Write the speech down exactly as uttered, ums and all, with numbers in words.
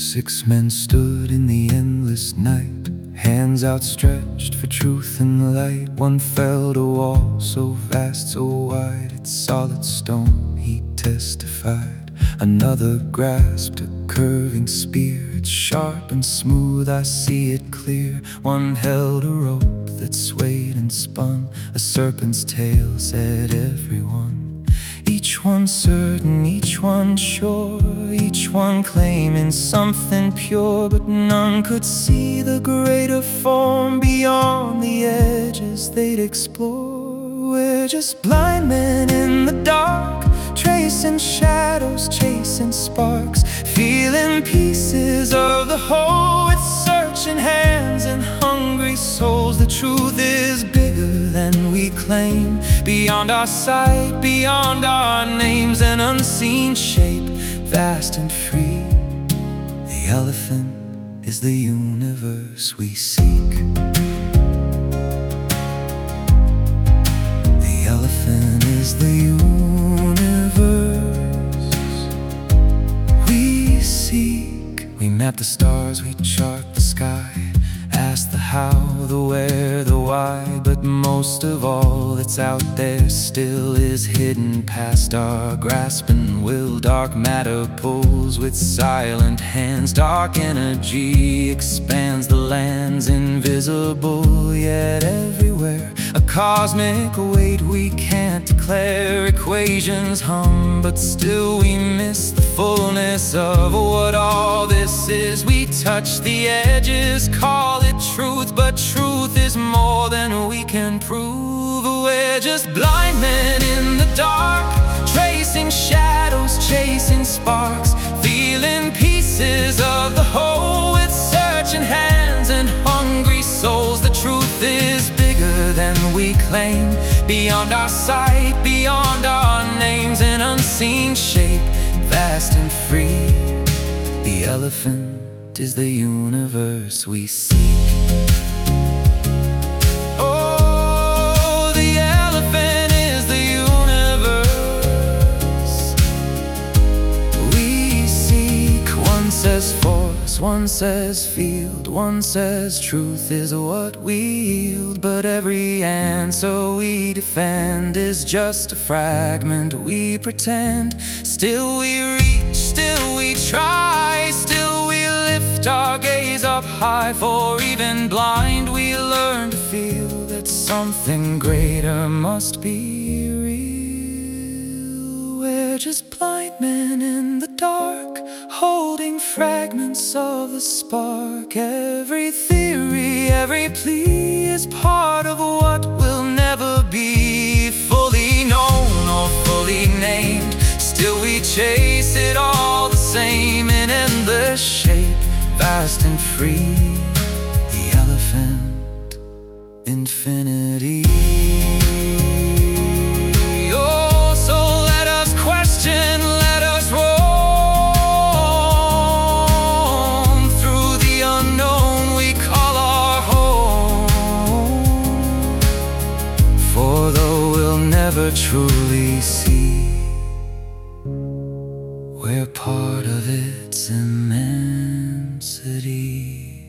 Six men stood in the endless night, hands outstretched for truth and light. One felled a wall so vast, so wide, its solid stone he testified. Another grasped a curving spear, it's sharp and smooth, I see it clear. One held a rope that swayed and spun, a serpent's tail, said everyone. Each one certain, each one sure, each one claiming something pure, but none could see the greater form beyond the edges they'd explore. We're just blind men in the dark, tracing shadows, chasing sparks, feeling pieces of the whole with searching hands and hungry souls. The truth is bigger than we claim, beyond our sight, beyond our names, an unseen shape, vast and free. The elephant is the universe we seek. The elephant is the universe we seek. We map the stars, we chart the sky, ask the how, the where, the why, but most of all that's out there still is hidden past our grasp and will. Dark matter pulls with silent hands, dark energy expands the lands, invisible yet everywhere. A cosmic weight we can't declare, equations hum, but still we miss the fullness of what all this is. We touch the edges, call it truth, but truth is more than we can prove. We're just blind men in the dark, tracing shadows, chasing sparks, feeling pieces of the whole with searching hands and hungry souls. The truth is bigger than we claim, beyond our sight, beyond our names, an unseen shape, vast and free. The elephant is the universe we seek. Oh, the elephant is the universe we seek. One says force, one says field, one says truth is what we yield, but every answer we defend is just a fragment we pretend. Still we reach, still we try, still we lift our gaze up high, for even blind we learn to feel that something greater must be real. We're just blind men in the dark, holding fragments of the spark. Every theory, every plea is part of what will never be fully known or fully named. Still we chase it all the same, in endless shape, vast and free. The elephant, infinity. Oh, so let us question, let us roam through the unknown we call our home. For though we'll never truly see, we're part of its immensity.